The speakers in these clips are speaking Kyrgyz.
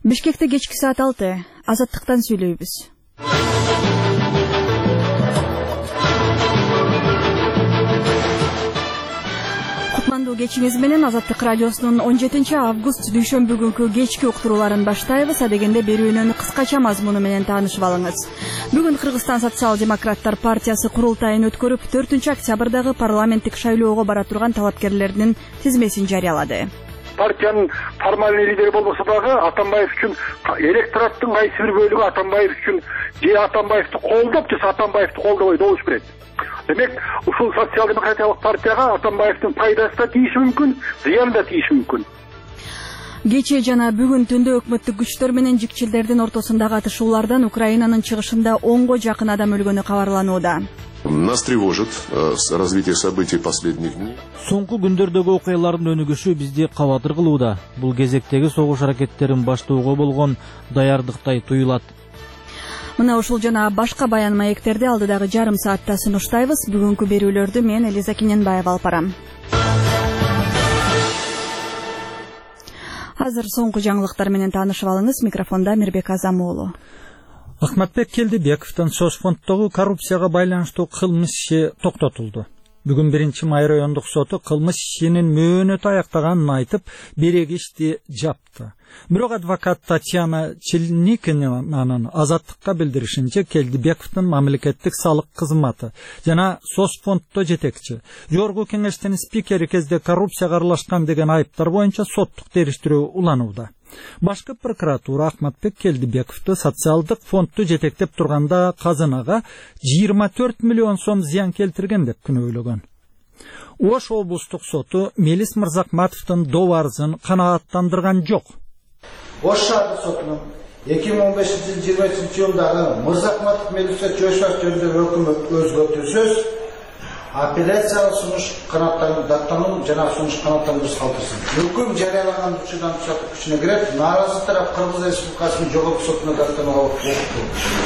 Бишкекте кечки саат 6 Азаттыктан сүйлөйбүз. Кутмандуу кечиңиз менен Азаттык радиосунун 17 август дүйшөмбү күнкү кечки уктурууларын баштайбыз. Адегенде берүүнүн кыскача мазмуну менен таанышып алыңыз. Бүгүн Кыргызстан социал-демократтар партиясы курултайын өткөрүп, 4 октябрдагы парламенттик шайлоого бара турган талапкерлердин тизмесин жарыялады. Партиянын формальный лидери болбосо дагы Атамбаев үчүн электораттын кайсы бир бөлүгү Атамбаев үчүн же Атамбаевди колдоп, же Атамбаевди колдобой добуш берет. Демек, ушул социал-демократиялык партияга Атамбаевдин пайдасы да тийиши мүмкүн, зыяны да тийиши мүмкүн. Кече жана бүгүн түндө өкмөттүк күчтөр менен жикчилдердин ортосундагы атышуулардан Украинанын чыгышында 10го жакын адам өлгөнү кабарланууда. Нас тревожит развитие событий последних дней. Соңку күндөрдөгү окуялардын өнүгүшү бизди кабатыр кылууда. Бул кезектеги согуш аракеттерин баштоого болгон даярдыктай туюлат. Мына ушул жана башка баян маектерди алдыдагы жарым саатта сунуштайбыз. Бүгүнкү берүүлөрдү мен Элиза Кененбаева алып барам. Азыр соңку жаңылыктар менен таанышып алыңыз. Микрофонда Мирбек Азамоğlu. Ахматбек Келдибековдун Соцфонддогу коррупцияга байланыштуу кылмыш иши токтотулду. Бүгүн 1-май райондук соту кылмыш ишинин мөөнөтү аяктаганын айтып, береги ишти жапты. Бирок адвокат Татьяна Челникинанын Азаттыкка билдиришинче, Келдибековдун мамлекеттик салык кызматы жана Соцфонддо жетекчи, жогорку кеңештин спикери кезде коррупцияга аралашкан деген айыптар боюнча соттук териштирүү уланууда. Башкы прокуратура Ахматбек Келдибековду социалдык фондду жетектеп турганда казынага 24 миллион сом зыян келтирген деп күнөөлөгөн. Ош облустук соту Мелис Мырзакматовдун доо арызын канааттандырган жок. Ош шаардык сотунун 2015-20 Мырзакматов Мелис Чөшбаев жөнүндөгү өкүмү өзгөртүүсүз апелляциялык сунуш канааттандыруу жана сунуш канааттандыруу калтырсын. Өкүм жарыялаган учурдан сот күчүнө кирет. Нааразы тарап Кыргыз Республикасынын жогорку сотуна даттанууга укуктуу.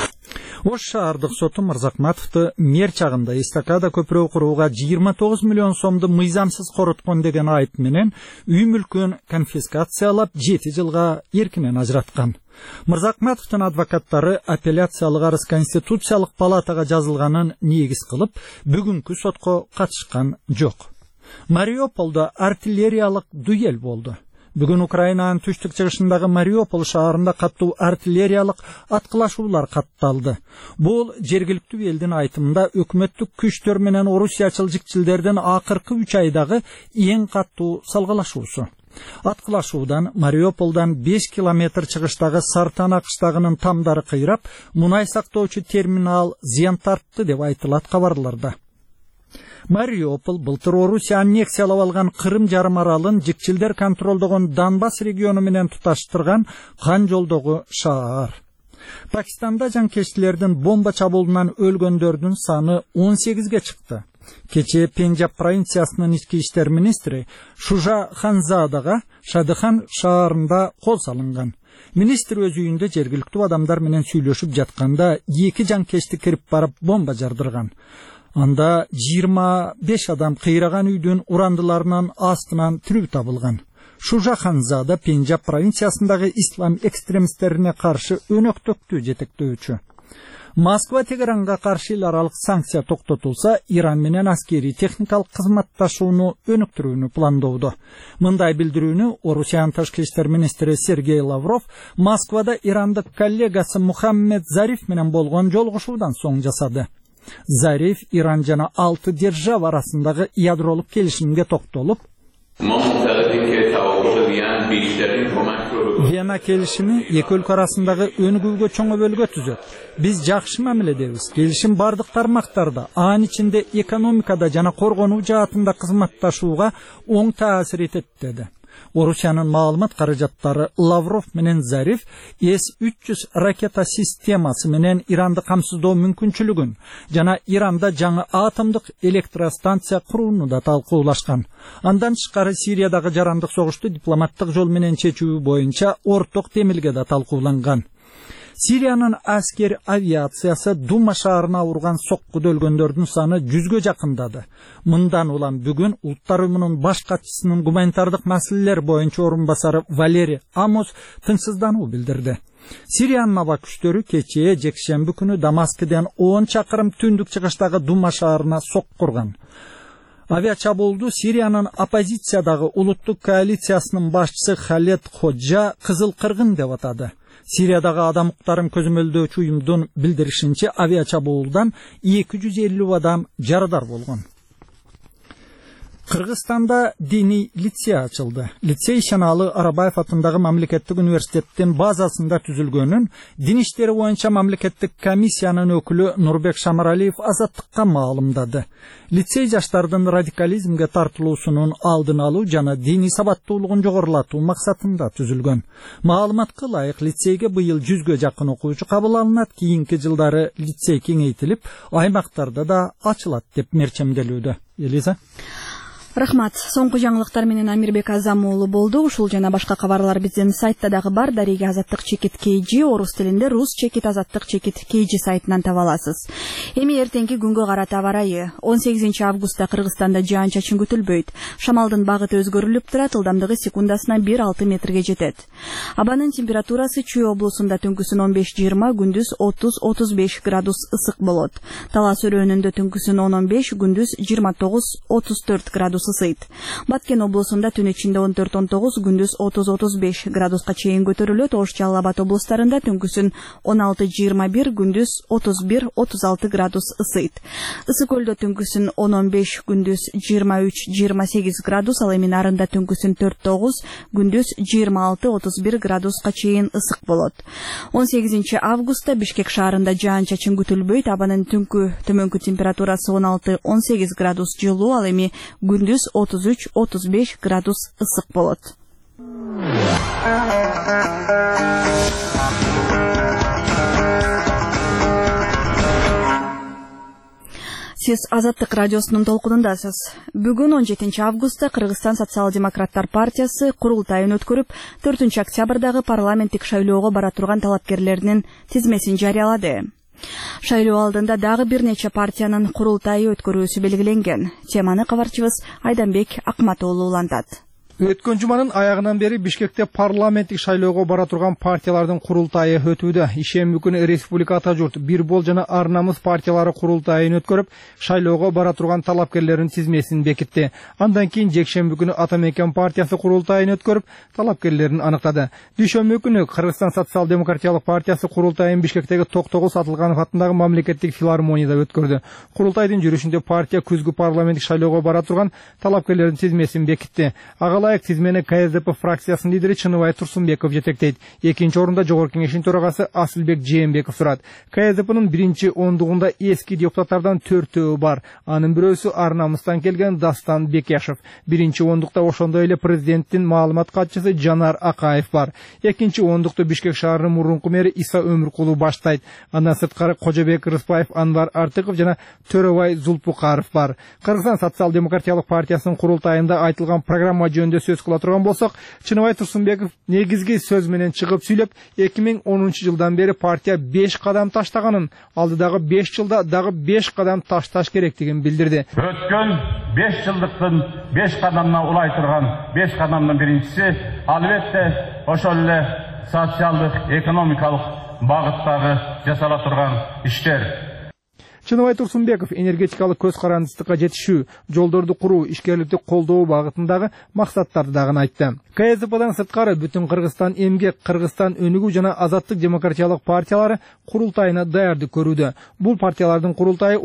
Ош шаардык соту Мырзакматовду мер чагында эстакада көпүрө курууга 29 миллион сомду мыйзамсыз короткон деген айып менен үй мүлкүн конфискациялап 7 жылга эркинен ажыраткан. Мырзакматовдун адвокаттары апелляциялык арыз Конституциялык палатага жазылганын негиз кылып, бүгүнкү сотко катышкан жок. Мариуполдо артиллериялык дуэль болду. Бүгүн Украинанын түштүк-чыгышындагы Мариупол шаарында каттуу артиллериялык аткылашуулар катталды. Бул жергиликтүү элдин айтымында өкмөттүк күчтөр менен орусиячыл жикчилдердин акыркы 3 айдагы эң каттуу салгалашуусу. Аткылашуудан Мариуполдан 5 километр чыгыштагы Сартана кыштагынын тамдары кыйрап, мунай сактоочу терминал зыян тартты деп айтылат кабарларда. Мариупол былтыр Орусия аннексиялап алган Кырым жарым аралын жикчилдер контролдогон Донбасс региону менен туташтырган кан жолдогу шаар. Пакистанда жанкечтилердин бомба чабуулунан өлгөндөрдүн саны 18ге чыкты. Кече Пенджаб провинциясынын ички иштер министри Шужа Ханзадага Шадыхан шаарында кол салынган. Министр өз үйүндө жергиликтүү адамдар менен сүйлөшүп жатканда 2 жанкечти кирип барып бомба жардырган. Анда 25 адам кыйраган үйдүн урандыларынан астынан тирүү табылган. Шужа Ханзада Пенджаб провинциясындагы ислам экстремисттерине каршы өнөктөктү жетектөөчү. Москва Тегеранга каршы эл аралык санкция токтотулса, Иран менен аскери техникалык кызматташууну өнүктүрүүнү пландоодо. Мындай билдирүүнү Орусиянын тышкы иштер министри Сергей Лавров Москвада ирандык коллегасы Мухаммед Зариф менен болгон жолугушуудан соң жасады. Зариф Иран жана 6 держава арасындагы ядролук келишимге токтолуп, Вена келишими эки өлкө арасындагы өнүгүүгө чоң өбөлгө түзөт. Биз жакшы мамиледебиз. Келишим бардык тармактарда, анын ичинде экономикада жана коргонуу жаатында кызматташууга оң таасир этет деди. Орусиянын маалымат каражаттары Лавров менен Зариф С-300 ракета системасы менен Иранды камсыздоо мүмкүнчүлүгүн жана Иранда жаңы атомдук электростанция курууну да талкуулашкан. Андан тышкары Сириядагы жарандык согушту дипломаттык жол менен чечүү боюнча орток темилге да талкууланган. Сириянын аскер авиациясы Дума шаарына урган соккуда өлгөндөрдүн саны 100гө жакындады. Мындан улам бүгүн Улуттар уюмунун баш катчысынын гуманитардык маселелер боюнча орун басары Валерий Амос тынчсыздануу билдирди. Сириянын аба күчтөрү кечээ жекшемби күнү Дамаскыдан 10 чакырым түндүк чыгыштагы Дума шаарына соккурган. Авиачабуулду Сириянын оппозициядагы улуттук коалициясынын башчысы Халет Ходжа кызыл кыргын деп атады. Сириядагы адам укуктарын көзөмөлдөөчү уюмдун билдиришинче авиачабуулдан 250 адам жарадар болгон. Кыргызстанда диний лицей ачылды. Лицей Шаналы Арабаев атындагы мамлекеттик университеттин базасында түзүлгөнүн дин иштери боюнча мамлекеттик комиссиянын өкүлү Нурбек Шамаралиев Азаттыкка маалымдады. Лицей жаштардын радикализмге тартылуусунун алдын алуу жана диний сабаттуулугун жогорулатуу максатында түзүлгөн. Маалыматка ылайык лицейге быйыл 100гө жакын окуучу кабыл алынат. Кийинки жылдары лицей кеңейтилип, аймактарда да ачылат деп мерчемделүүдө. Элиза. Рахмат. Соңку жаңылыктар менен Амирбек Азам уулу болду. Ушул жана башка кабарлар биздин сайтта дагы бар. Дареги Азаттык чекит KG, орус тилинде рус чекит Азаттык чекит KG сайтынан таба аласыз. Эми эртеңки күнгө карата аба ырайы. 18 августта Кыргызстанда жаан-чачын күтүлбөйт. Шамалдын багыты өзгөрүлүп турат, ылдамдыгы секундасына 1-6 метрге жетет. Абанын температурасы Чүй облусунда түнкүсүн 15-20, күндүз 30-35 градус ысык болот. Талас өрөөнүндө түнкүсүн 10-15, күндүз 29-34 градус ысыйт. Баткен облусунда түн ичинде 14-19, күндүз 30-35 градуска чейин көтөрүлөт. Ош Жалал Абад облустарында түнкүсүн 16-21, күндүз 31-36 градус ысыйт. Ысык көлдө түнкүсүн 10-15, күндүз 23-28 градус, ал эми Нарында түнкүсүн 4-9, күндүз 26-31 градуска чейин ысык болот. 18 августта Бишкек шаарында жаан-чачын күтүлбөйт. Абанын түнкү төмөнкү температурасы 16-18 градус жылуу, ал эми күндүз 33-35 градус ысык болот. Сиз Азаттык радиосунун толкунундасыз. Бүгүн 17 августта Кыргызстан социал-демократтар партиясы курултайын өткөрүп, 4 октябрдагы парламенттик шайлоого бара турган талапкерлеринин тизмесин жарыялады. Шайлоо алдында дагы бир нече партиянын курултайы өткөрүүсү белгиленген. Теманы кабарчыбыз Айданбек Акматоğlu улантат. Өткөн жуманын аягынан бери Бишкекте парламенттик шайлоого бара турган партиялардын курултайы өтүүдө. Ишемби күнү Республика Ата журт, Бир бол жана Ар намыс партиялары курултайын өткөрүп, шайлоого бара турган талапкерлердин тизмесин бекитти. Андан кийин жекшемби күнү Ата Мекен партиясы курултайын өткөрүп, талапкерлерин аныктады. Дүйшөмбү күнү Кыргызстан социал-демократиялык партиясы курултайын Бишкектеги Токтогул Атылганов атындагы мамлекеттик филармонияда өткөрдү. Курултайдын жүрүшүндө партия күзгү парламенттик шайлоого бара турган талапкерлердин тизмесин бекитти. Тизмени КСДП фракциясынын лидери Чыныбай Турсунбеков жетектейт. Экинчи орунда Жогорку кеңештин төрагасы Асылбек Жээнбеков турат. КСДПнын биринчи ондугунда эски депутаттардан 4-өө бар. Анын бирөөсү Ар намыстан келген Дастан Бекешев. Биринчи ондукта ошондой эле президенттин маалымат катчысы Жанар Акаев бар. Экинчи ондукту Бишкек шаарынын мурунку мэри Иса Өмүркулу баштайт. Андан сырткары Кожобек Рыспаев, Анвар Артыков жана Төрөбай Зулпукаров бар. Кыргызстан социал-демократиялык партиясынын курултайында айтылган программа жөнүндө сөз кыла турган болсок, Чыныбай Турсунбеков негизги сөз менен чыгып сүйлөп, 2010 жылдан бери партия 5 кадам таштаганын, алдыдагы 5 жылда дагы 5 кадам ташташ керектигин билдирди. Өткөн 5 жылдыктын 5 кадамына улай турган 5 кадамдын биринчиси албетте ошол эле социалдык, экономикалык багыттагы жасала турган иштер. Чыныбай Турсунбеков энергетикалык көз карандысыздыкка жетишүү, жолдорду куруу, ишкерликти колдоо багытындагы максаттарды дагы айтты. КСДПдан сырткары бүтүн Кыргызстан эмгек, Кыргызстан өнүгүү жана Азаттык демократиялык партиялары курултайына даярдык көрүүдө. Бул партиялардын курултайы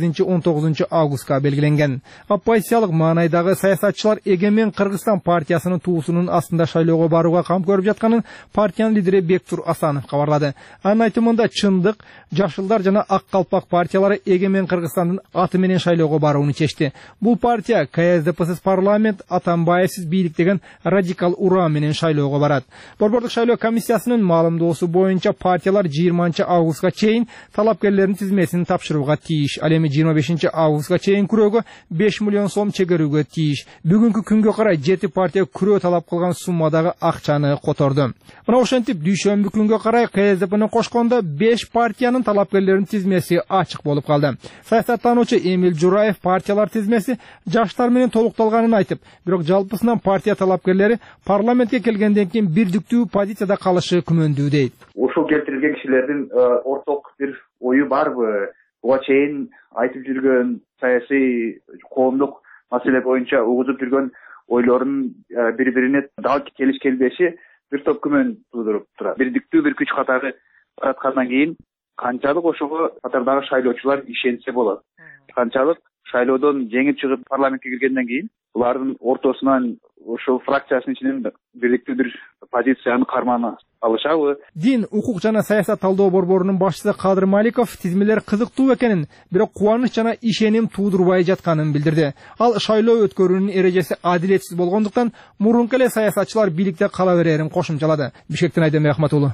18-19 августка белгиленген. Оппозициялык маанайдагы саясатчылар Эгемен Кыргызстан партиясынын туусунун астында шайлоого барууга кам көрүп жатканын партиянын лидери Бектур Асанов кабарлады. Анын айтымында чындык, жашылдар жана ак калпак партиялары партиялары Эгемен Кыргызстандын аты менен шайлоого барууну чечти. Бул партия КСДПсиз парламент, Атамбаевсиз бийлик деген радикал урам менен шайлоого барат. Борбордук шайлоо комиссиясынын маалымдоосу боюнча партиялар 20 августка чейин талапкерлердин тизмесин тапшырууга тийиш. Ал эми 25 августка чейин күрөөгө 5 миллион сом чегерүүгө тийиш. Бүгүнкү күнгө карай 7 партия күрөө талап кылган суммадагы акчаны которду. Мына ошентип дүйшөмбү күнгө карай КСДПны кошкондо 5 партиянын талапкерлердин тизмеси ачык болуп калды. Саясаттануучу Эмил Жураев партиялар тизмеси жаштар менен толукталганын айтып, бирок жалпысынан партия талапкерлери парламентке келгенден кийин бирдиктүү позицияда калышы күмөндүү дейт. Ушул келтирилген кишилердин орток бир ою барбы? Буга чейин айтып жүргөн саясий коомдук маселе боюнча угузуп жүргөн ойлорун бири-бирине дал келишпеши бир топ күмөн туудуруп турат. Бирдиктүү бир күч катары бараткандан кийин канчалык ошого катардагы шайлоочулар ишенсе болот. Канчалык шайлоодон жеңип чыгып парламентке киргенден кийин булардын ортосунан ошол фракциясынын ичинен бирдиктүү бир позицияны кармана алышабы? Дин, укук жана саясат талдоо борборунун башчысы Кадыр Маликов тизмелер кызыктуу экенин, бирок кубаныч жана ишеним туудурбай жатканын билдирди. Ал шайлоо өткөрүүнүн эрежеси адилетсиз болгондуктан мурунку эле саясатчылар бийликте кала берерин кошумчалады. Бишкектен Айдем Ахматулу.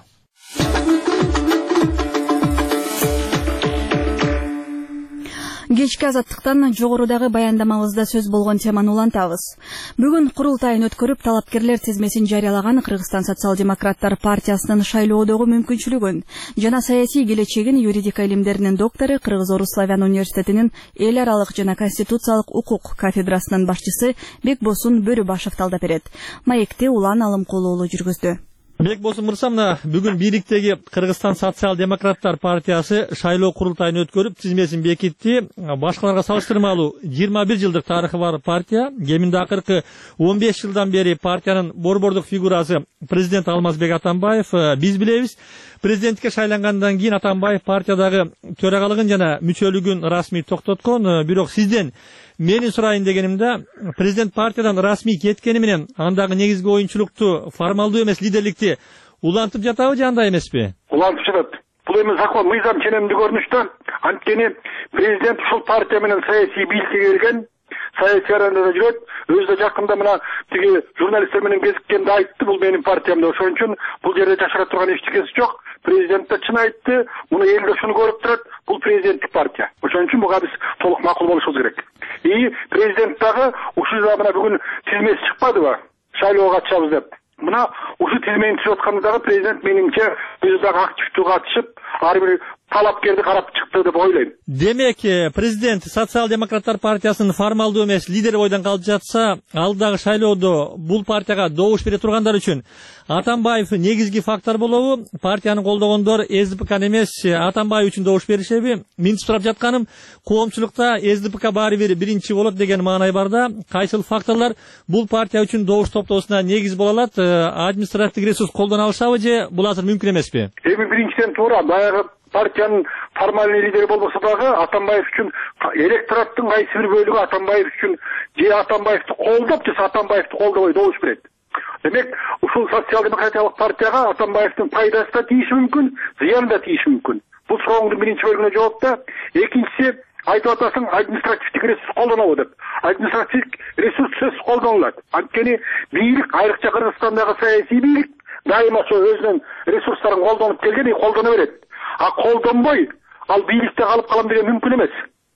Кечки азаттыктан жогорудагы баяндамабызда сөз болгон теманы улантабыз. Бүгүн курултайын өткөрүп, талапкерлер тизмесин жарыялаган Кыргызстан социал-демократтар партиясынын шайлоодогу мүмкүнчүлүгүн жана саясий келечегин юридика илимдеринин доктору Кыргыз-Орус Славян университетинин эл аралык жана конституциялык укук кафедрасынын башчысы Бекбосун Бөрүбашев талдап берет. Маекти Улан Алымкулуу жүргүздү. Бекбосун мырза, мына бүгүн бийликтеги Кыргызстан социал-демократтар партиясы шайлоо курултайын өткөрүп, тизмесин бекитти. Башкаларга салыштырмалуу 21 жылдык тарыхы бар партия. Кеминде акыркы 15 жылдан бери партиянын борбордук фигурасы президент Алмазбек Атамбаев. Биз билебиз, президентке шайлангандан кийин Атамбаев партиядагы төрагалыгын жана мүчөлүгүн расмий токтоткон. Бирок сизден менин сурайын дегенимде, президент партиядан расмий кеткени менен андагы негизги оюнчулукту, формалдуу эмес лидерликти улантып жатабы же андай эмеспи? Улантып жатат. Бул эми закон мыйзам ченемдүү көрүнүштө. Анткени президент ушул партия менен саясий бийликке келген, саясий аренада жүрөт. Өзү да жакында мына тиги журналисттер менен кезиккенде айтты, бул менин партиям деп. Ошон үчүн бул жерде жашыра турган эчтекеси жок. Президент да чын айтты, муну эл да ушуну көрүп турат, бул президенттик партия. Ошон үчүн буга биз толук макул болушубуз керек. И президент дагы ушул мына бүгүн тизмеси чыкпадыбы? Шайлоого катышабыз деп. Мына ушул тизмени түзүп атканда дагы президент менимче өзү дагы активдүү катышып, ар бир талапкерди карап чыкты деп ойлойм. Демек, президент социал-демократтар партиясынын формалдуу эмес лидери бойдон калып жатса, алдагы шайлоодо бул партияга добуш бере тургандар үчүн Атамбаев негизги фактор болобу? Партияны колдогондор СДПК эмес, Атамбаев үчүн добуш беришеби? Мен сурап жатканым, коомчулукта СДПК баары бир биринчи болот деген маанай бар да. Кайсыл факторлор бул партия үчүн добуш топтоосуна негиз боло алат? Административдик ресурс колдоно алышабы же бул азыр мүмкүн эмеспи? Эми биринчиден туура, баягы партиянын формальный лидери болбосо дагы Атамбаев үчүн электораттын кайсы бир бөлүгү Атамбаев үчүн же Атамбаевди колдоп, же Атамбаевди колдобой добуш берет. Демек, ушул социал-демократиялык партияга Атамбаевдин пайдасы да тийиши мүмкүн, зыяны да тийиши мүмкүн. Бул сурооңдун биринчи бөлүгүнө жооп да. Экинчиси, айтып атасың, административдик ресурс колдонобу деп. Административдик ресурс сөзсүз колдонулат. Анткени бийлик, айрыкча Кыргызстандагы саясий бийлик дайыма ошо өзүнүн ресурстарын колдонуп келген и колдоно берет. А колдонбой, ал бийликте калып калам деген мүмкүн эмес.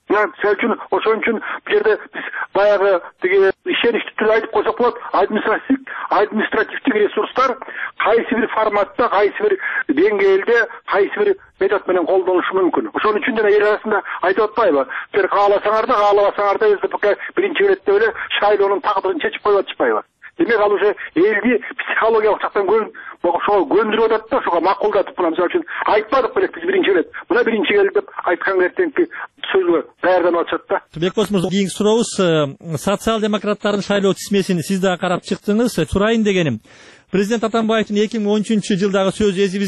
Ошон үчүн бул жерде биз баягы тиги ишеничтүү түрдө айтып койсок болот, административдик ресурстар кайсы бир форматта, кайсы бир деңгээлде, кайсы бир метод менен колдонулушу мүмкүн. Ошон үчүн жана эл арасында айтып атпайбы? Силер кааласаңар да, каалабасаңар да СДПК биринчи иретте эле шайлоонун тагдырын чечип коюп атышпайбы? Демек, ал уже элди психологиялык жактан ошого көндүрүп атат да, ошого макулдатып, мына мисалы үчүн айтпадык белек биз биринчи ирет. Мына биринчи келди деп айткан эртеңки сөзгө даярданып атышат да. Бекбос мырза, кийинки сурообуз, социал-демократтардын шайлоо тизмесин сиз да карап чыктыңыз. Сурайын дегеним, президент Атамбаевдин 2013 жылдагы сөзү эсибизде,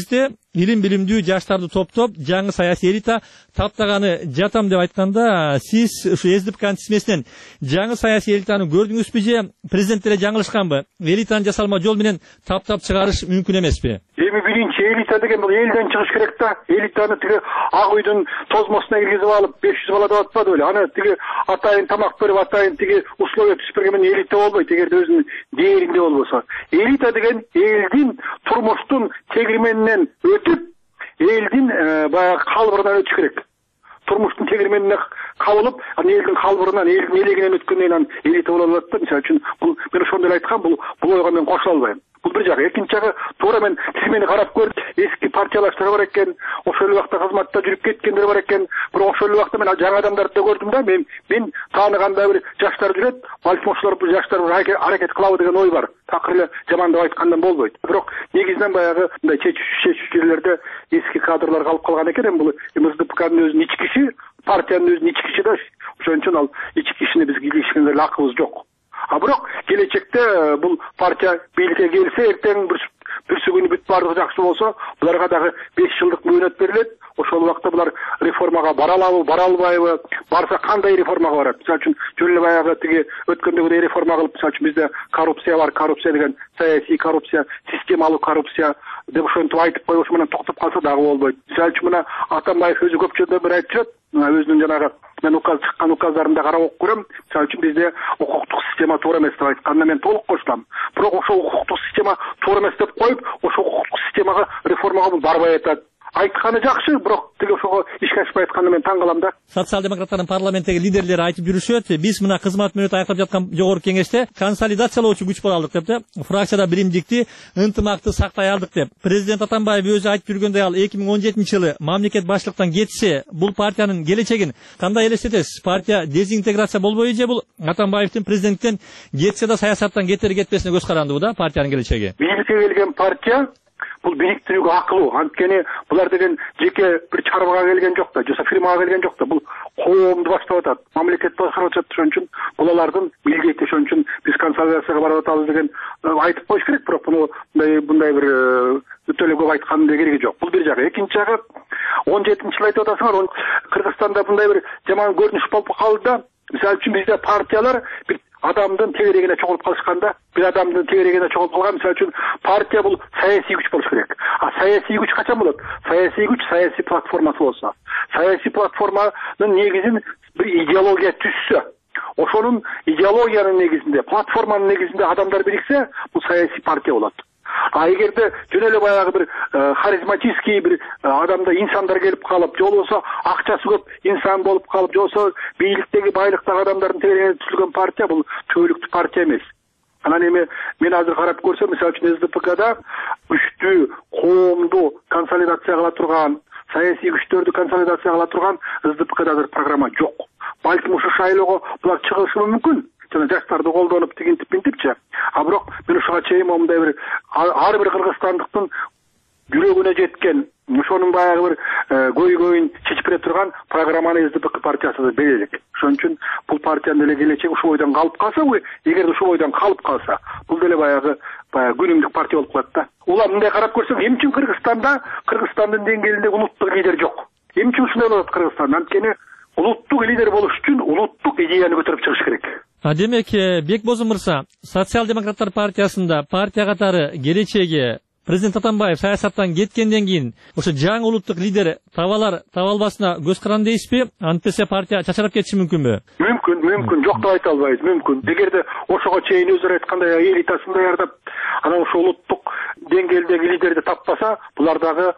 илим билимдүү жаштарды топтоп жаңы саясий элита таптаганы жатам деп айтканда, сиз ушу СДПКнын тизмесинен жаңы саясий элитаны көрдүңүзбү же президент деле жаңылышканбы? Элитаны жасалма жол менен таптап чыгарыш мүмкүн эмеспи? Эми биринчи элита деген бул элден чыгыш керек да. Элитаны тиги ак үйдүн тозмосуна киргизип алып 500 бала деп атпады беле. Аны тиги атайын тамак берип, атайын тиги условия түзүп берген менен элита болбойт, эгерде өзүнүн дээринде болбосо. Элита деген элдин турмуштун тегирменинен өтүп, элдин баягы калбырынан өтүш керек. Турмуштун тегирменине кабылып, анан элдин калбырынан, элдин элегинен өткөндөн кийин элита боло алат да. Мисалы үчүн бул мен ошондой айткам, бул ойго мен кошула албайм. Бул бир жагы. Экинчи жагы, туура мен тизмени карап көрдүм. Эски партиялаштар бар экен, ошол убакта кызматта жүрүп кеткендер бар экен. Бирок ошол убакта мен жаңы адамдарды да көрдүм да. Мен тааныганда бир жаштар жүрөт, балким ошолор бир жаштар аракет кылабы деген ой бар. Такыр эле жаман деп айткандан болбойт. Бирок негизинен баягы мындай чечүүчү жерлерде эски кадрлар калып калган экен. Бул МСДПКнын өзүнүн ички иши, партиянын өзүнүн ички иши да. Ошон үчүн ал ички ишине биз киришкенге эле акыбыз жок. А бирок келечекте бул партия бийликке келсе, эртең бүрсү күнү бүт баардыгы жакшы болсо, буларга дагы 5 жылдык мөөнөт берилет. Ошол убакта булар реформага бара алабы, бара албайбы, барса кандай реформага барат? Мисалы үчүн жөн эле баягы тиги өткөндөгүдөй реформа кылып, мисалы үчүн бизде коррупция бар, коррупция деген саясий коррупция, системалуу коррупция деп ошентип айтып коюш менен токтоп калса дагы болбойт. Мисалы үчүн мына Атамбаев өзү көп жолдо бир айтып жүрөт, өзүнүн жанагы мен указ чыккан указдарында карап окуп көрөм. Мисалы үчүн бизде укуктук система туура эмес деп айтканда мен толук кошулам. Бирок ошол укуктук система туура эмес деп коюп, ошол укуктук системага реформага бул барбай атат. Айтканы жакшы, бирок тиги ошого ишке ашпай атканда мен таң калам да. Социал-демократтардын парламенттеги лидерлери айтып жүрүшөт, биз мына кызмат мөөнөтү аяктап жаткан жогорку кеңеште консолидациялоочу күч боло алдык деп да, фракцияда биримдикти, ынтымакты сактай алдык деп. Президент Атамбаев өзү айтып жүргөндөй, ал 2017-жылы мамлекет башчылыктан кетсе, бул партиянын келечегин кандай элестетесиз? Партия дезинтеграция болбойбу же бул Атамбаевдин президенттен кетсе да саясаттан кетери кетпесине көз карандыбы да партиянын келечеги? Бийликке келген партия бул бириктирүүгө акылуу. Анткени булар деген жеке бир чарбага келген жок да, же фирмага келген жок да. Бул коомду баштап атат, мамлекетти башкарып атат. Ошон үчүн бул алардын милдети. Ошон үчүн биз консолидацияга барып атабыз деген айтып коюш керек. Бирок буну мындай бир өтө эле көп айткандын кереги жок. Бул бир жагы. Экинчи жагы, 17-жылы айтып атасыңар, Кыргызстанда мындай бир жаман көрүнүш болуп калды да. Мисалы үчүн бизде партиялар бир адамдын тегерегине чогулуп калышканда, бир адамдын тегерегине чогулуп калган. Мисалы үчүн партия бул саясий күч болуш керек. А саясий күч качан болот? Саясий күч саясий платформасы болсо. Саясий платформанын негизин бир идеология түзсө, ошонун идеологиянын негизинде, платформанын негизинде адамдар бириксе, бул саясий партия болот. А эгерде жөн эле баягы бир харизматический бир адамда инсандар келип калып, же болбосо акчасы көп инсан болуп калып, же болбосо бийликтеги байлыктагы адамдардын тегерегине түзүлгөн партия, бул түбөлүктүү партия эмес. Анан эми мен азыр карап көрсөм, мисалы үчүн СДПКда күчтүү, коомду консолидация кыла турган, саясий күчтөрдү консолидация кыла турган СДПКда азыр программа жок. Балким ушу шайлоого булар чыгышы мүмкүн. Жана жаштарды колдонуп тигинтип-минтипчи. А бирок мен ушуга чейин мындай бир ар бир кыргызстандыктын жүрөгүнө жеткен, ошонун баягы бир көйгөйүн чечип бере турган программаны СДПК партиясы берелик. Ошон үчүн бул партиянын деле келечеги ушул бойдон калып калса, эгерде ушул бойдон калып калса, бул деле баягы күнүмдүк партия болуп калат да. Улам мындай карап көрсөк, эмне үчүн Кыргызстандын деңгээлинде улуттук лидер жок? Эмне үчүн ушундай болот Кыргызстанда? Анткени улуттук лидер болуш үчүн улуттук идеяны көтөрүп чыгыш керек. Демек, Бекбозун мырза, социал-демократтар партиясында партия катары келечеги президент Атамбаев саясаттан кеткенден кийин ошо жаңы улуттук лидер табалар табалбасына көз каранды дейсизби? Антпесе партия чачырап кетиши мүмкүнбү? Мүмкүн, жок деп айта албайбыз, мүмкүн. Эгерде ошого чейин өздөрү айткандай элитасын даярдап, анан ошо улуттук деңгээлдеги лидерди таппаса, булар дагы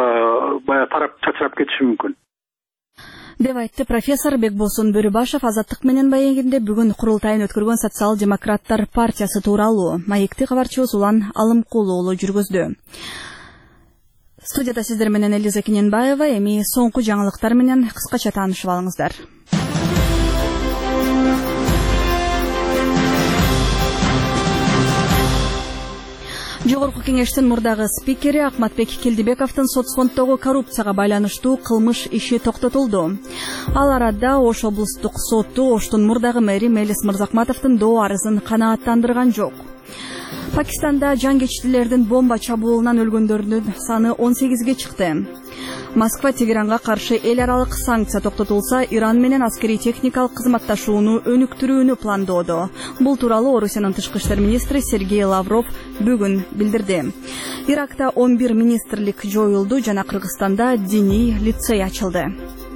баягы тарап чачырап кетиши мүмкүн. Деп айтты профессор Бекбосун Бөрүбашев Азаттык менен маегинде бүгүн курултайын өткөргөн социал-демократтар партиясы тууралуу. Маекти кабарчыбыз Улан Алымкулуу жүргүздү. Студияда сиздер менен Элиза Кененбаева, эми соңку жаңылыктар менен кыскача таанышып алыңыздар. Жогорку кеңештин мурдагы спикери Акматбек Келдибековдун соцфонддогу коррупцияга байланыштуу кылмыш иши токтотулду. Ал арада Ош облустук соту Оштун мурдагы мэри Мелис Мырзакматовдун доо арызын канааттандырган жок. Пакистанда жангечтилердин бомба чабуулунан өлгөндөрдүн саны 18ге чыкты. Москва Тегеранга каршы эл аралык санкция токтотулса, Иран менен аскерий техникалык кызматташууну өнүктүрүүнү пландоодо. Бул тууралуу Орусиянын тышкы иштер министри Сергей Лавров бүгүн билдирди. Иракта 11 министрлик жоюлду жана Кыргызстанда диний лицей ачылды.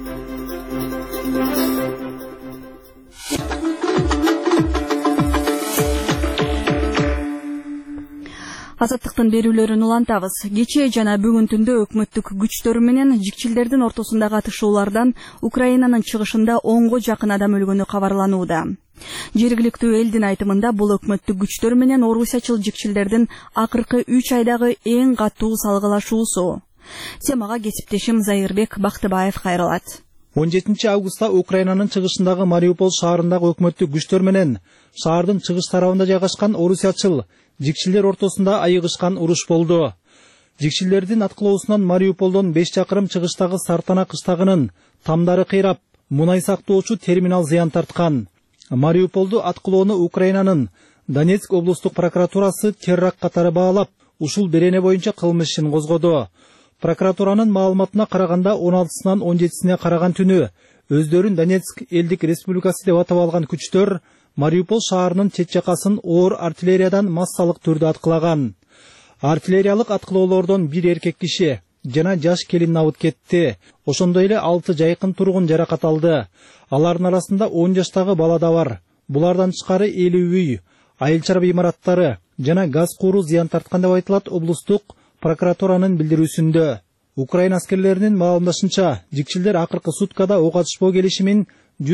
Азаттыктын берүүлөрүн улантабыз. Кечээ жана бүгүн түндө өкмөттүк күчтөр менен жикчилдердин ортосундагы атышуулардан Украинанын чыгышында 10го жакын адам өлгөнү кабарланууда. Жергиликтүү элдин айтымында бул өкмөттүк күчтөр менен орусиячыл жикчилдердин акыркы 3 айдагы эң катуу салгылашуусу. Темага кесиптешим Зайырбек Бактыбаев кайрылат. 17 августта Украинанын чыгышындагы Мариуполь шаарындагы өкмөттүк күчтөр менен шаардын чыгыш тарабында жайгашкан орусиячыл жикчилдер ортосунда айыгышкан уруш болду. Жикчилдердин аткылоосунан Мариуполдон 5 чакырым чыгыштагы Сартана кыштагынын тамдары кыйрап, мунай сактоочу терминал зыян тарткан. Мариуполду аткылоону Украинанын Донецк облустук прокуратурасы терракт катары баалап, ушул берене боюнча кылмыш ишин козгоду. Прокуратуранын маалыматына караганда 16-сынан 17-сине караган түнү өздөрүн Донецк элдик республикасы деп атап алган күчтөр Мариуполь шаарынын чет жакасын оор артиллериядан массалык түрдө аткылаган. Артиллериялык аткылоолордон бир эркек киши жана жаш келин абыт кетти. Ошондой эле 6 жайкын тургун жаракат алды. Алардын арасында 10 жаштагы бала да бар. Булардан тышкары 50 үй, айыл чарба имараттары жана газ кууру зыян тарткан деп айтылат облустук прокуратуранын билдирүүсүндө. Украина аскерлеринин маалымдашынча, жикчилдер акыркы суткада ок атышпоо келишимин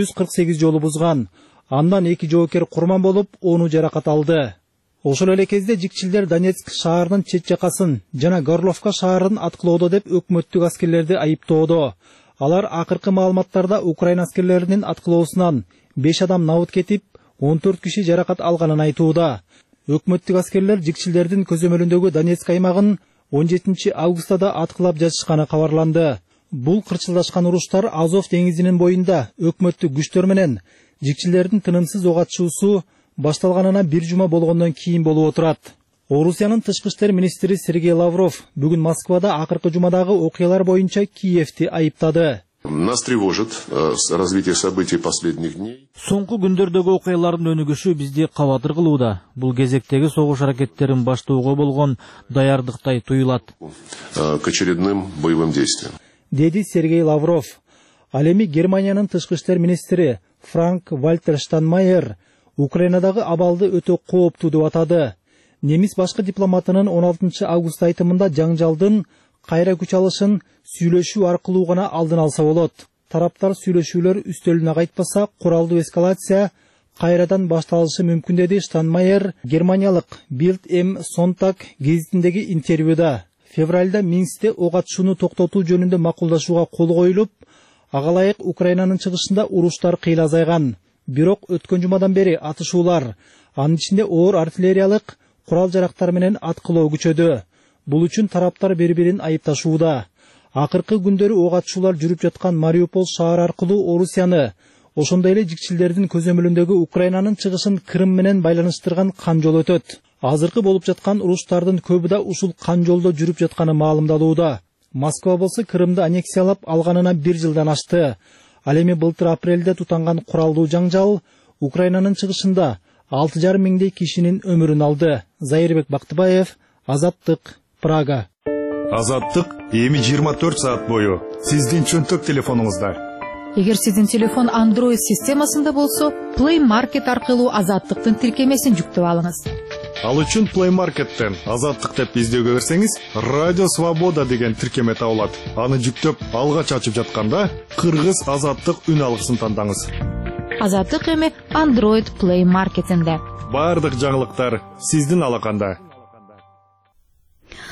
148 жолу бузган. Андан 2 жоокер курман болуп, 10 жаракат алды. Ошол эле кезде жикчилдер Донецк шаарынын чет жакасын жана Горловка шаарын аткылоодо деп өкмөттүк аскерлерди айыптоодо. Алар акыркы маалыматтарда Украина аскерлеринин аткылоосунан 5 адам набыт кетип, 14 киши жаракат алганын айтууда. Өкмөттүк аскерлер жикчилдердин көзөмөлүндөгү Донецк аймагын 17 августада аткылап жатышканы кабарланды. Бул кырчылдашкан уруштар Азов деңизинин боюнда өкмөттүк күчтөр менен жикчилердин тынымсыз ок атышуусу башталганына 1 жума болгондон кийин болуп отурат. Орусиянын тышкы иштер министри Сергей Лавров бүгүн Москвада акыркы жумадагы окуялар боюнча Киевти айыптады. Нас тревожит развитие событий последних дней. Соңку күндөрдөгү окуялардын өнүгүшү бизди кабатыргылууда. Бул кезектеги согуш аракеттерин баштоого болгон даярдыктай туюлат. К очередным боевым действиям. Деди Сергей Лавров. Ал эми Германиянын тышкы иштер министри Франк Вальтер Штайнмайер Украинадагы абалды өтө кооптуу деп атады. Немис башкы дипломатынын 16 август айтымында жаңжалдын кайра күч алышын сүйлөшүү аркылуу гана алдын алса болот. Тараптар сүйлөшүүлөр үстөлүнө кайтпаса, куралдуу эскалация кайрадан башталышы мүмкүн деди Штайнмайер германиялык Bild am Sonntag гезитиндеги интервьюда. Февралда Минскте ок атышууну токтотуу жөнүндө макулдашууга кол коюлуп, ага ылайык Украинанын чыгышында уруштар кыйла азайган. Бирок өткөн жумадан бери атышуулар, анын ичинде оор артиллериялык курал жарактар менен аткылоо күчөдү. Бул үчүн тараптар бири-бирин айыпташууда. Акыркы күндөрү ок атышуулар жүрүп жаткан Мариуполь шаары аркылуу Орусияны, ошондой эле жикчилдердин көзөмөлүндөгү Украинанын чыгышын Крым менен байланыштырган кан жол өтөт. Азыркы болуп жаткан уруштардын көбү да ушул кан жолдо жүрүп жатканы маалымдалууда. Москва болсо Крымды аннексиялап алганына 1 жылдан ашты. Ал эми былтыр апрелде тутанган куралдуу жаңжал Украинанын чыгышында 6,5 миңдей кишинин өмүрүн алды. Зайырбек Бактыбаев, Азаттык, Прага. Азаттык эми 24 саат бою сиздин чөнтөк телефонуңузда. Эгер сиздин телефон Android системасында болсо, Play Market аркылуу Азаттыктын тиркемесин жүктөп алыңыз. Ал үчүн Play Market'тен Азаттык деп издөөгө берсеңиз, Радио Свобода деген тиркеме табылат. Аны жүктөп алгач ачып жатканда, Кыргыз Азаттык үн алгысын тандаңыз. Азаттык эми Android Play Market'инде. Бардык жаңылыктар сиздин алаканда.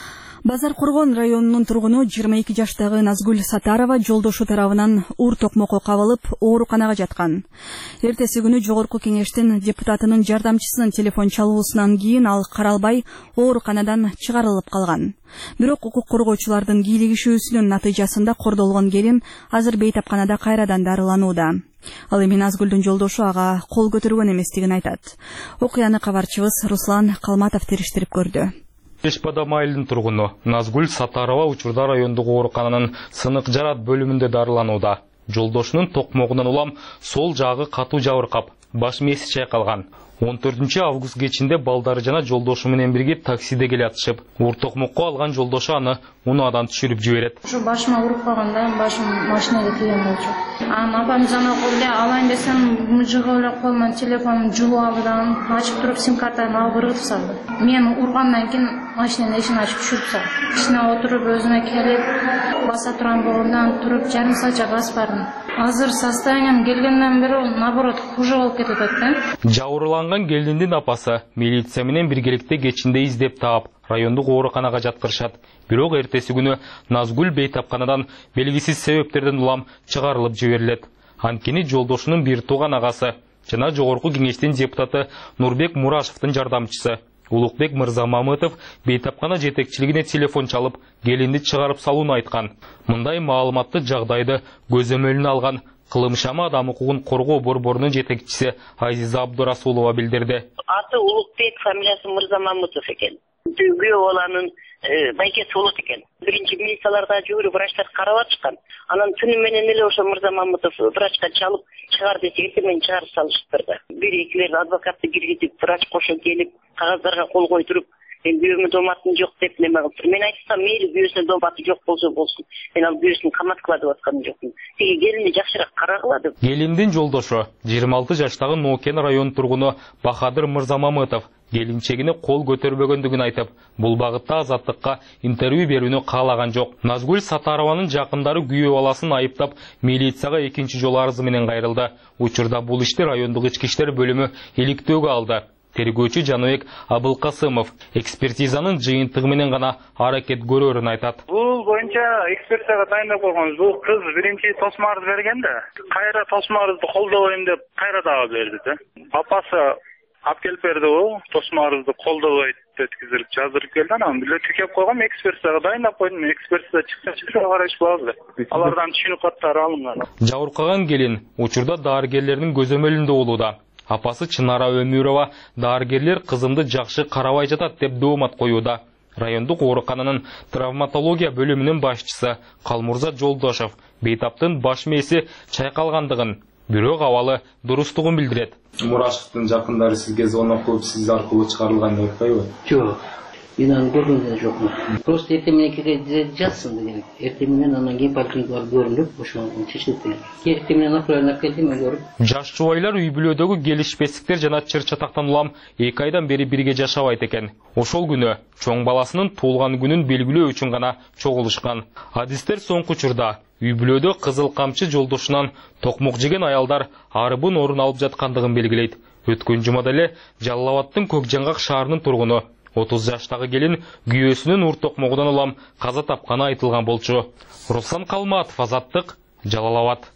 Базар Коргон районунун тургуну 22 жаштагы Назгүл Сатарова жолдошу тарабынан уур токмокко кабылып, ооруканага жаткан. Эртеси күнү жогорку кеңештин депутатынын жардамчысынын телефон чалуусунан кийин ал каралбай ооруканадан чыгарылып калган. Бирок укук коргоочулардын кийлигишүүсүнүн натыйжасында кордолгон келин азыр бейтапканада кайрадан дарыланууда. Ал эми Назгүлдүн жолдошу ага кол көтөргөн эместигин айтат. Окуяны кабарчыбыз Руслан Калматов териштирип көрдү. Бешбадам айылдын тургуну Назгүл Сатарова учурда райондук оорукананын сынык жарат бөлүмүндө дарыланууда. Жолдошунун токмогунан улам сол жагы катуу жабыркап, баш мээси чайкалган. 14 август кечинде балдары жана жолдошу менен бирге таксиде келатышып, уур токмокко алган жолдошу аны унаадан түшүрүп жиберет. Ушу башыма уруп калганда башым машинага тийген болчу. Анан апам звонок эле алайын десем, мыжыгып эле колуман телефонун жулуп алды да, ачып туруп сим картаны алып ыргытып салды. Мен ургандан кийин машинанын эшигин ачып түшүрүп салды. Ичине отуруп өзүмө келип, баса турган болгондон туруп жарым саатча басып бардым. Азыр состоянием келгенден бери наоборот хуже болуп кетип атат. Жабырланган келиндин апасы милиция менен биргеликте кечинде издеп таап, райондук ооруканага жаткырышат. Бирок эртеси күнү Назгүл бейтапканадан белгисиз себептерден улам чыгарылып жиберилет. Анткени жолдошунун бир тууган агасы жана жогорку кеңештин депутаты Нурбек Мурашевдин жардамчысы Улукбек Мырзамамытов бейтапкана жетекчилигине телефон чалып, келинди чыгарып салууну айткан. Мындай маалыматты жагдайды көзөмөлүнө алган Кылымшама адам укугун коргоо борборунун жетекчиси Айзиза Абдурасулова билдирди. Аты Улукбек, фамилиясы Мырзамамытов экен. Күйөө баланын байкеси болот экен. Биринчи милицияларда жүгүрүп врачтар карап атышкан. Анан түнү менен эле ошо Мырзамамытов врачка чалып чыгар десе, эртең чыгарып салышыптыр да. Бир-экилер адвокатты киргизип, врач кошо келип, кагаздарга кол койдуруп, күйөөмө доматым жок деп неме кылыптыр. Мен айтсам, мейли күйөөсүнө доматы жок болсо болсун. Мен ал күйөөсүн каматкыла деп атканым жокмун. Теги келинди жакшыраак карагыла деп. Келиндин жолдошу 26 жаштагы Нокен район тургуну Бахадыр Мырзамамытов келинчегине кол көтөрбөгөндүгүн айтып, бул багытта Азаттыкка интервью берүүнү каалаган жок. Назгүл Сатарованын жакындары күйөө баласын айыптап, милицияга экинчи жолу арызы менен кайрылды. Учурда бул ишти райондук ички иштер бөлүмү иликтөөгө алды. Тергөөчү Жаныбек Абылкасымов экспертизанын жыйынтыгы менен гана аракет көрөрүн айтат. Бул боюнча экспертизага дайындап койгонбуз. Бул кыз биринчи тосмо арыз берген да, кайра тосмо арызды колдобойм деп кайра дагы берди да. Апасы алып келип берди го, тосмо арызды колдобойт өткүзүп жаздырып келди. Анан биле тикеп койгом, экспертизага дайындап койдум. Экспертиза чыкса караш болобуз. Алардан түшүнүк каттары алынган. Жабыркаган келин учурда дарыгерлердин көзөмөлүндө болууда. Апасы Чынара Өмүрова дарыгерлер кызымды жакшы карабай жатат деп доомат коюуда. Райондук оорукананын травматология бөлүмүнүн башчысы Калмурза Жолдошов бейтаптын баш мээси чайкалгандыгын, бирок абалы дурустугун билдирет. Мурашевдин жакындары сизге звонок кылып, сиз аркылуу чыгарылган деп атпайбы? Жок. Мен аны көргөн да жокмун. Просто эртең менен жатсын деген. Эртең менен анан кийин поликлиникага көрүнүп, ошо чечилет деген. Эртең менен акырын келдим, мен көрүп. Жаш жубайлар үй бүлөдөгү келишпестиктер жана чыр чатактан улам 2 айдан бери бирге жашабайт экен. Ошол күнү чоң баласынын туулган күнүн белгилөө үчүн гана чогулушкан. Адистер соңку учурда үй бүлөдө кызыл камчы жолдошунан токмок жеген аялдар арыбын орун алып жаткандыгын белгилейт. Өткөн жумада эле Жалал Абадтын Көк Жаңгак шаарынын тургуну 30 жаштагы келин күйөөсүнүн уур токмогунан улам каза тапканы айтылган болчу. Руслан Калматов, Азаттык, Жалал Абад.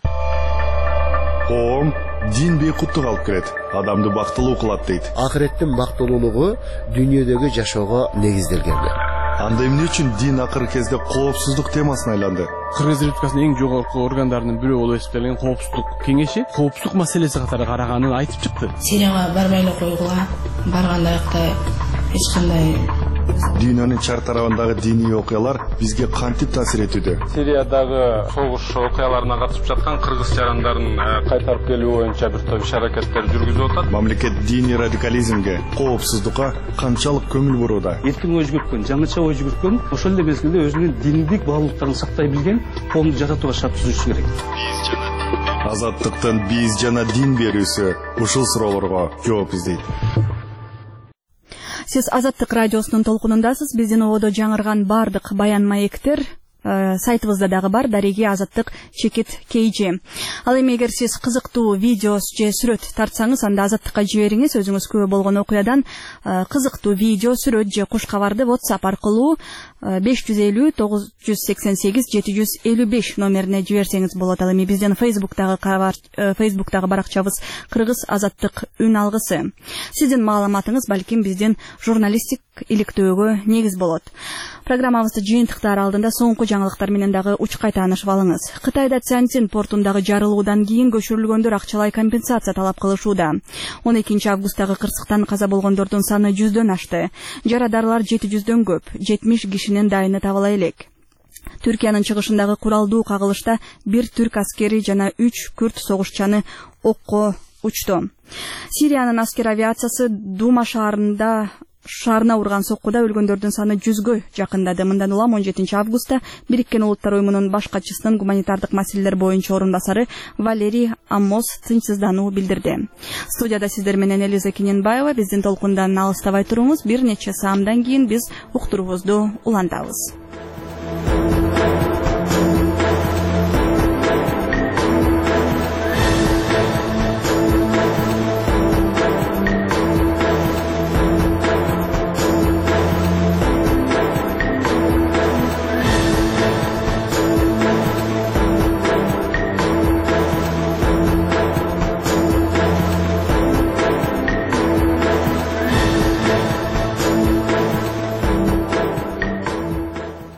Коом дин бейкуттук алып келет, адамды бактылуу кылат дейт. Акыреттин бактылуулугу дүйнөдөгү жашоого негизделген. Анда эмне үчүн дин акыркы кезде коопсуздук темасына айланды? Кыргыз Республикасынын эң жогорку органдарынын бирөө болуп эсептелген коопсуздук кеңеши коопсуздук маселеси катары караганын айтып чыкты. Сирияга барбай эле койгула, барганда аякта эч кандай Дүйнөнүн чар тарабындагы диний окуялар бизге кантип таасир этүүдө? Сириядагы согуш окуяларына катышып жаткан кыргыз жарандарын кайтарып келүү боюнча бир топ иш-аракеттер жүргүзүп атат. Мамлекет диний радикализмге, коопсуздукка канчалык көңүл бурууда? Эркин ой жүгүрткөн, жаңыча ой жүгүрткөн, ошол эле мезгилде өзүнүн диндик баалуулуктарын сактай билген коомду жаратууга шарт түзүшү керек. Азаттыктын биз жана дин берүүсү ушул суроолорго жооп издейт. Сиз Азаттык радиосунун толкунундасыз. Биздин ободо жаңырган бардык баян маектер сайтыбызда дагы бар, дареги азаттык чекит KG. Ал эми эгер сиз кызыктуу видео же сүрөт тартсаңыз, анда азаттыкка жибериңиз. Өзүңүз күбө болгон окуядан кызыктуу видео, сүрөт же куш кабарды WhatsApp аркылуу 550 988 755 номерине жиберсеңиз болот. Ал эми биздин Facebook'тагы баракчабыз Кыргыз азаттык үн алгысы. Сиздин маалыматыңыз балким биздин журналистик иликтөөгө негиз болот. Программабызды жыйынтыктар алдында соңку жаңылыктар менен дагы учкай таанышып алыңыз. Кытайда Цзянцин портундагы жарылуудан кийин көчүрүлгөндөр акчалай компенсация талап кылышууда. 12 августтагы кырсыктан каза болгондордун саны 100дөн ашты. Жарадарлар 700дөн көп, 70 кишинин дайыны табыла элек. Түркиянын чыгышындагы куралдуу кагылышта 1 түрк аскери жана 3 күрд согушчаны окко учту. Сириянын аскер авиациясы Дума шаарына урган соккуда өлгөндөрдүн саны 100гө жакындады. Мындан улам 17 августта Бириккен Улуттар уюмунун баш катчысынын гуманитардык маселелер боюнча орун басары Валерий Аммос тынчсыздануу билдирди. Студияда сиздер менен Элиза Кененбаева. Биздин толкундан алыстабай туруңуз. Бир нече саамдан кийин биз уктуруубузду улантабыз.